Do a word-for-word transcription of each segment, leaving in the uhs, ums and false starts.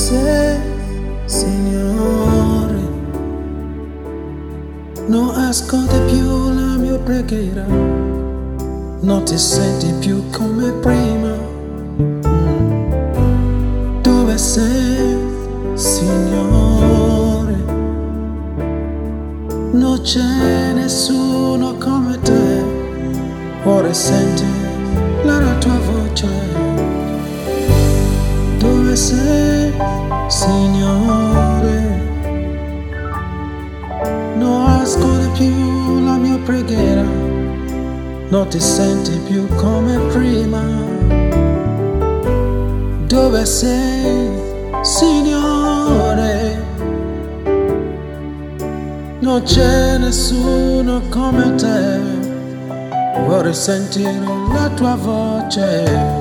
sei, Signore? Non ascolti più la mia preghiera, non ti senti più come prima. Mm. Dove sei, Signore? Non c'è nessuno come te, ora senti la tua voce. Dove sei, Signore? Non ascolti più la mia preghiera, non ti senti più come prima. Dove sei, Signore? Non c'è nessuno come te, vorrei sentire la tua voce.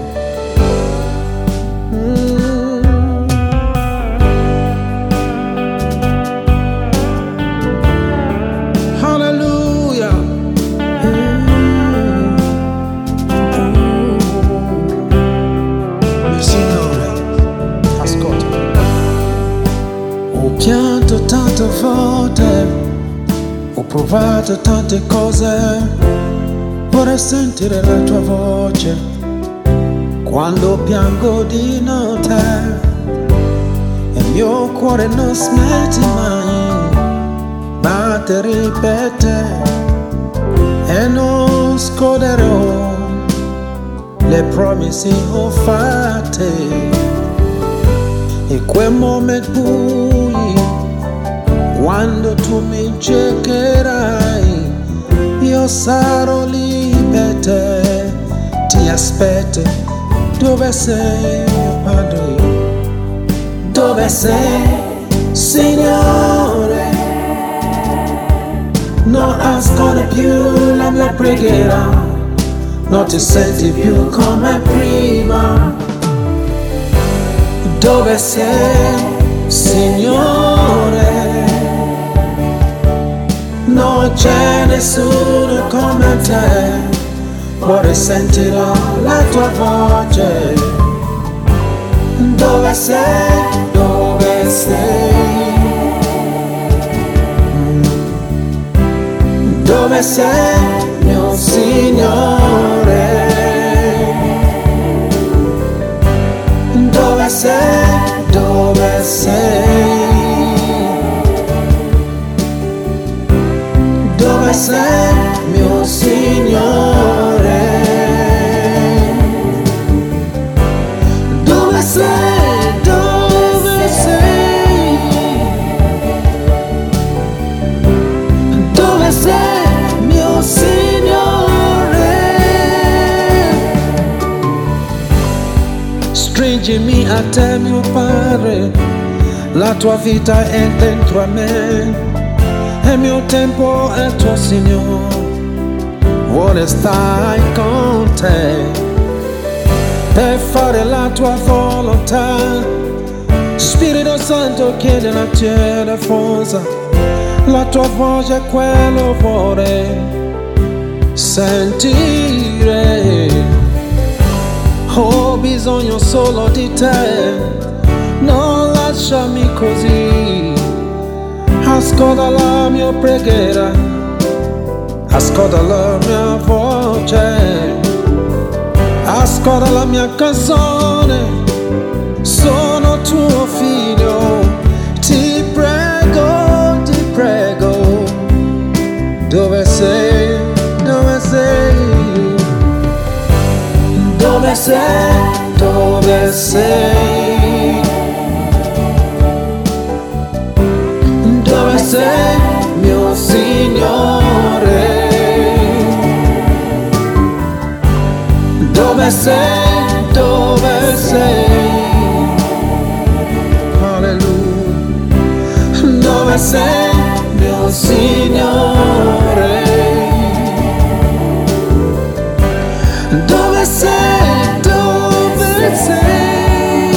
Ho pianto tante volte, ho provato tante cose, vorrei sentire la tua voce. Quando piango di notte, il mio cuore non smette mai, batte ripete e non scorderò le promesse ho fatte. E quel momento bui, quando tu mi cercherai, io sarò lì per te, ti aspetto. Dove sei, mio Padre? Dove sei, Signore? Non ascolti più la mia preghiera, non ti senti più come prima. Dove sei, Signore? Non c'è nessuno come te, vorrei sentire la tua voce. Dove sei, dove sei? Dove sei, mio Signore? Dove sei, dove sei? Dove sei, mio Signore? Dove sei, dove sei? Dove sei, mio Signore? Stringimi a te, mio Padre, la tua vita è dentro a me. Il mio tempo è tuo, Signore, vuole stare con te per fare la tua volontà. Spirito Santo chiede la tua forza, la tua voce quello vuole sentire. Ho bisogno solo di te, non lasciami così. Ascolta la mia preghiera, ascolta la mia voce, ascolta la mia canzone. Sono tuo figlio, ti prego, ti prego. Dove sei, dove sei? Dove sei, dove sei? Dove sei, mio Signore? Dove sei, dove sei? Alleluia. Dove sei, mio Signore? Dove sei, dove sei?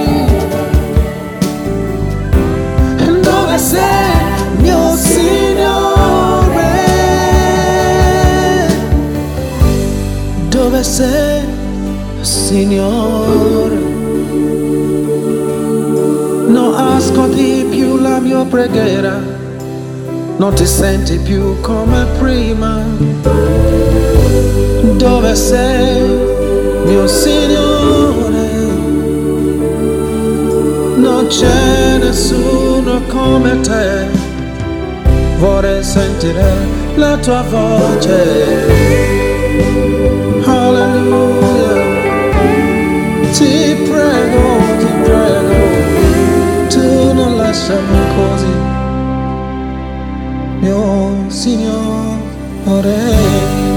Dove sei, mio Signore? Dove sei, Signore? ascolti più la mia preghiera, non ti senti più come prima. Dove sei, mio Signore? Non c'è nessuno come te, vorrei sentire la tua voce. Alleluia, ti prego, ti prego, tu non lasciami così, mio Signore.